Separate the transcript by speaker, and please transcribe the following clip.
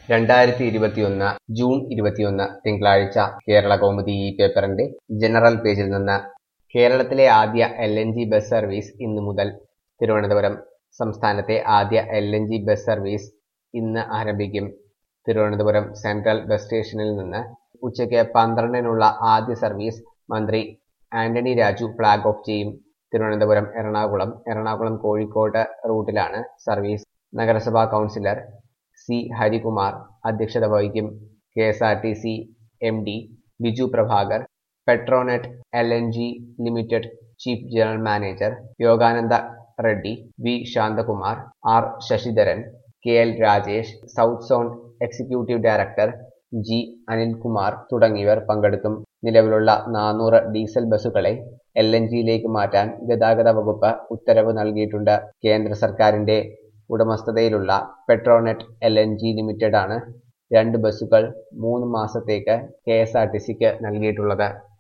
Speaker 1: 2021 June 21 തിങ്കളാഴ്ച കേരളകൗമുദി ഈ പേപ്പറിന്റെ ജനറൽ പേജിൽ നിന്ന് കേരളത്തിലെ ആദ്യ LNG ബസ് സർവീസ് ഇന്നു മുതൽ തിരുവനന്തപുരം. സംസ്ഥാനത്തെ ആദ്യ LNG ബസ് സർവീസ് ഇന്ന് ആരംഭിക്കും. തിരുവനന്തപുരം സെൻട്രൽ ബസ് സ്റ്റേഷനിൽ നിന്ന് ഉച്ചയ്ക്ക് 12-നുള്ള ആദ്യ സർവീസ് മന്ത്രി ആന്റണി രാജു ഫ്ളാഗ് ഓഫ് ചെയ്യും. തിരുവനന്തപുരം എറണാകുളം കോഴിക്കോട് റൂട്ടിലാണ് സർവീസ്. നഗരസഭാ കൗൺസിലർ സി ഹരികുമാർ അധ്യക്ഷത വഹിക്കും. KSRTC MD Biju Prabhakar, Petronet LNG limited chief general manager Yogananda Reddy, V Santhakumar, R Sasidharan, KL Rajesh, south zone executive director G Anilkumar തുടങ്ങിയവർ പങ്കെടുക്കും. നിലവിലുള്ള 400 ഡീസൽ ബസ്സുകളെ LNGയിലേക്ക് മാറ്റാൻ ഗതാഗത വകുപ്പ് ഉത്തരവ് നൽകിയിട്ടുണ്ട്. കേന്ദ്ര സർക്കാരിന്റെ ഉടമസ്ഥതയിലുള്ള പെട്രോനെറ്റ് LNG ലിമിറ്റഡ് ആണ് 2 ബസ്സുകൾ 3 മാസത്തേക്ക് KSRTCക്ക് നൽകിയിട്ടുള്ളത്.